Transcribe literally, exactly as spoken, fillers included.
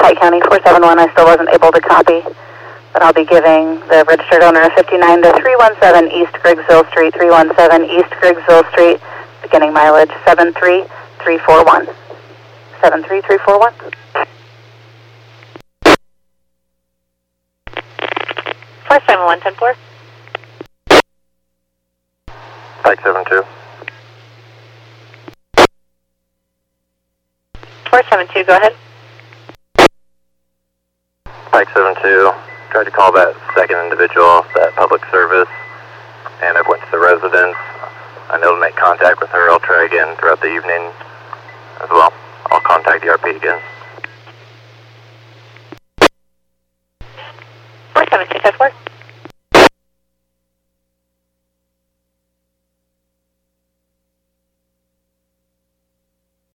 Pike County four seven one, I still wasn't able to copy, but I'll be giving the registered owner of fifty-nine to three one seven East Griggsville Street, three one seven East Griggsville Street, beginning mileage seven three three four one. seven three three four one. four seven one, ten four. Pike seven two. four seven two, go ahead. Pike seven two. Tried to call that second individual, that public service, and I've went to the residence. I'm able to make contact with her. I'll try again throughout the evening as well. I'll contact the R P again.